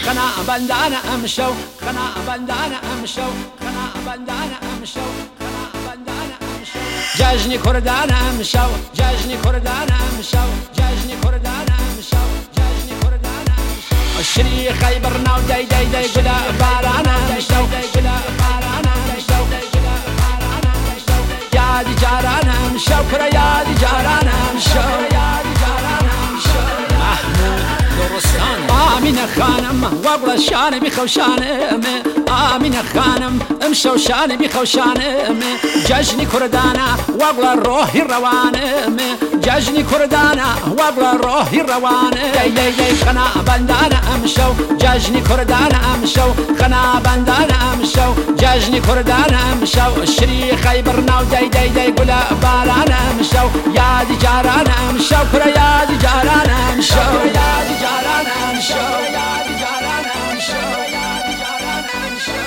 خنا بندان امشو خنا بندان امشو خنا بندان امشو خنا بندان امشو ججنی کردان امشو ججنی کردان امشو ججنی کردان امشو ججنی کردان امشو شری خیبر ناو دی دی دی گلا باران امشو گلا باران امشو گلا باران امشو یادی جاران امشو کرا یادی جاران امشو یادی جاران امشو محمود لرستان آمین خانم وابلا شان بخوشانم آمین خانم امشو شان بخوشانم ججنی کردانا وابلا روحی روانم ججنی کردانا وابلا روحی روانم دی دی دی خنا بندانا امشو ججنی کردانا امشو خنا بندانا امشو ججنی کردانا امشو شری خیبر ناو دی دی دی گلا باران امشو یادی جاران امشو کرا یادی جاران امشو یادی جاران امشو یادی جاران امشو یادی جاران امشو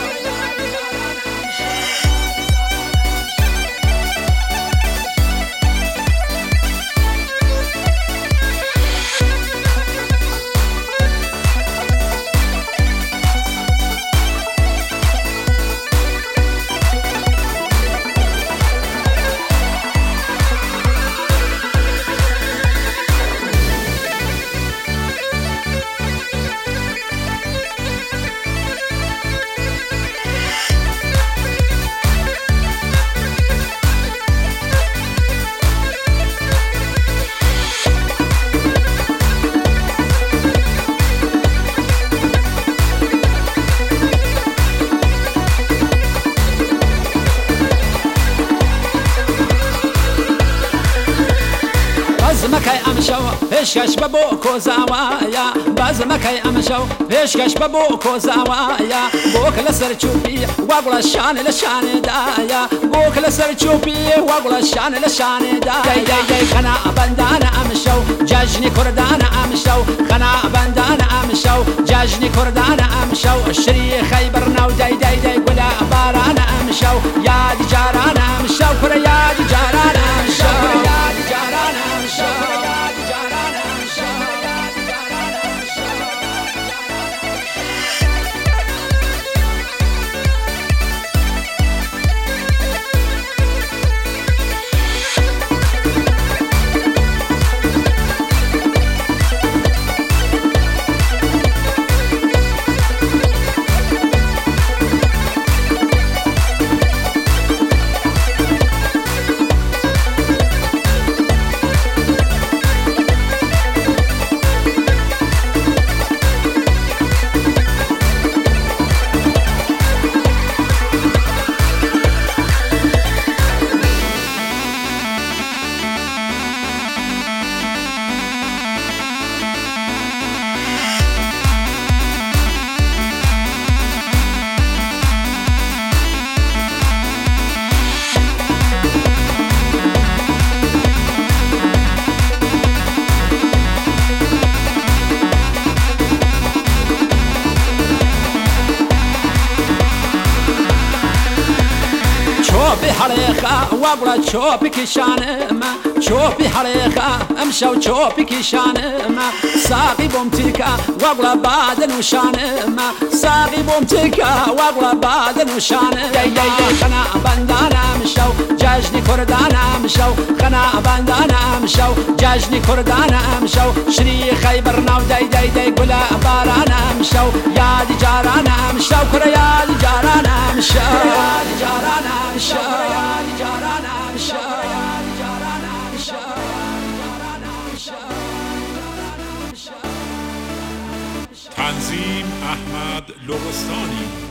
بازمکای امشو پیشکش ببو کوزاوایا بازمکای امشو پیشکش ببو کوزاوایا بوکل سر چوبی واگلا شان لشان دایا بوکل سر چوبی واگلا شان لشان دایا دی دی دی خنا بندان امشو ججنی کردان امشو خنا بندان امشو ججنی کردان امشو شری خیبر ناو دی دی دی گلا باران امشو یادی جاران امشو کرا یادی جاران امشو یادی جاران امشو یادی جاران امشو یادی جاران امشو چوبی حریقا وابلا چوبی کشانم چوبی حریقا امشو چوبی کشانم ساقی بوم تیکا وابلا بعد نوشانم ساقی بوم تیکا وابلا بعد نوشانم دی دی دی خنا بندان امشو ججنی کردان امشو خنا بندان امشو ججنی کردان امشو شری خیبر ناو دی دی دی گلا باران امشو یادی جاران امشو کرا یادی جاران امشو یادی جاران امشو یادی جاران امشو یادی جاران امشو تنظیم احمد لرستانی.